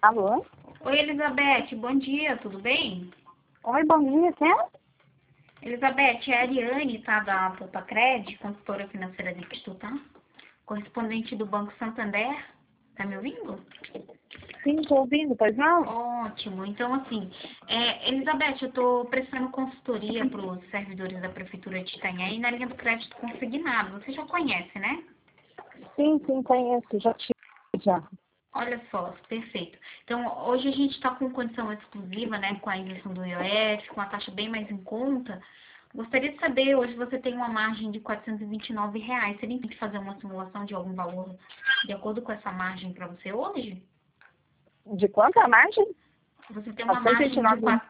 Alô? Oi, Elizabeth, bom dia, tudo bem? Oi, bom dia, quem é? Elizabeth, é a Ariane, tá, da Poupa-Cred, consultora financeira de Pitu, tá? Correspondente do Banco Santander, tá me ouvindo? Sim, estou ouvindo, pois não? Ótimo, então assim, Elizabeth, eu tô prestando consultoria para os servidores da Prefeitura de Itanhaém na linha do crédito consignado, você já conhece, né? Sim, conheço, já tive, já. Olha só, perfeito. Então, hoje a gente está com condição exclusiva, né, com a isenção do IOF, com a taxa bem mais em conta. Gostaria de saber, hoje você tem uma margem de R$ 429. Seria importante fazer uma simulação de algum valor de acordo com essa margem para você hoje? De quanto a margem? Você tem uma margem de 429.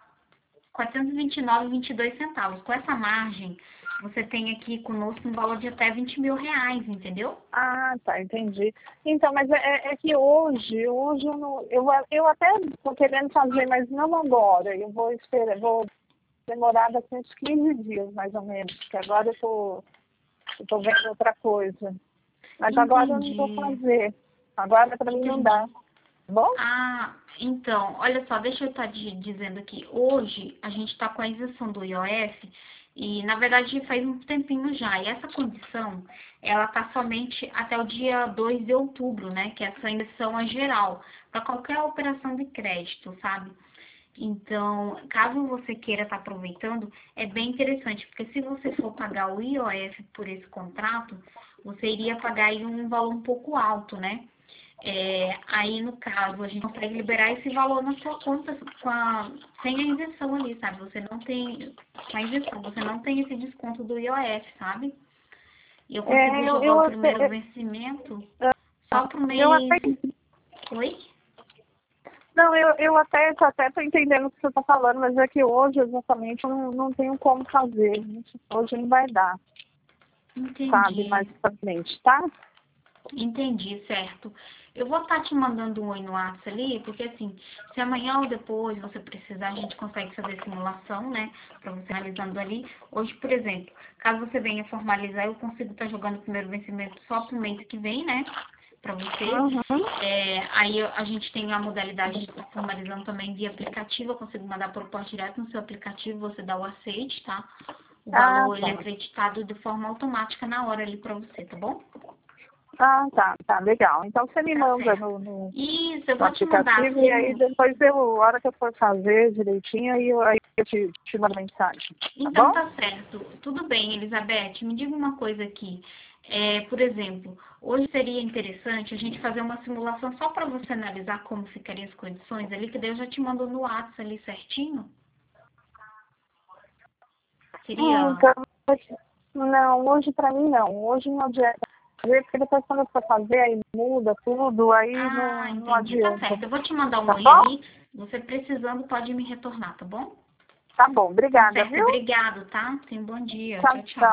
429,22 centavos. Com essa margem, você tem aqui conosco um valor de até R$ 20 mil, entendeu? Ah, tá, entendi. Então, mas é que hoje eu, não, eu até estou querendo fazer, mas não agora. Eu vou esperar, vou demorar daqui uns 15 dias, mais ou menos, porque agora eu tô vendo outra coisa. Mas agora eu não vou Entendi. fazer. Agora para mim não Entendi. dá. Tá bom? Ah, então, olha só, deixa eu estar dizendo aqui. Hoje a gente está com a isenção do IOF e, na verdade, faz um tempinho já. E essa condição, ela está somente até o dia 2 de outubro, né? Que essa isenção é geral, para qualquer operação de crédito, sabe? Então, caso você queira estar aproveitando, é bem interessante, porque se você for pagar o IOF por esse contrato, você iria pagar aí um valor um pouco alto, né? Aí, no caso, a gente consegue liberar esse valor na sua conta sem a isenção ali, sabe? Você não tem, com a isenção, você não tem esse desconto do IOF, sabe? E eu consigo É, jogar o primeiro vencimento só pro eu até mês. Oi? Não, eu até estou entendendo o que você está falando, mas é que hoje exatamente eu não tenho como fazer. Hoje não vai dar, sabe, mais Entendi. pra frente, tá? Entendi, certo. Eu vou estar te mandando um oi no WhatsApp ali, porque assim, se amanhã ou depois você precisar, a gente consegue fazer simulação, né? Pra você analisando ali. Hoje, por exemplo, caso você venha formalizar, eu consigo estar jogando o primeiro vencimento só pro mês que vem, né? Pra você. Uhum. Aí a gente tem a modalidade de estar formalizando também via aplicativo. Eu consigo mandar proposta direto no seu aplicativo, você dá o aceite, tá? O Ah, valor, ele é tá. acreditado de forma automática na hora ali pra você, tá bom? Ah, tá, legal. Então você me Tá manda certo. no Isso, eu vou te mandar aplicativo e aí assim. depois a hora que eu for fazer direitinho, aí eu te mando mensagem, tá Então bom? tá certo. Tudo bem, Elizabeth. Me diga uma coisa aqui. Por exemplo, hoje seria interessante a gente fazer uma simulação só para você analisar como ficariam as condições ali, que daí eu já te mando no WhatsApp ali certinho. Seria. Então, não, hoje pra mim não. Hoje não adianta fazer, porque depois quando eu for fazer, aí muda tudo, aí Ah, não entendi. Tá adianta. certo. Eu vou te mandar um Tá oi bom? ali. Você precisando pode me retornar, tá bom? Tá bom, Tá obrigada, certo. viu? Obrigado, tá? Tenha um bom dia. Tchau, Tchau, tchau. tchau.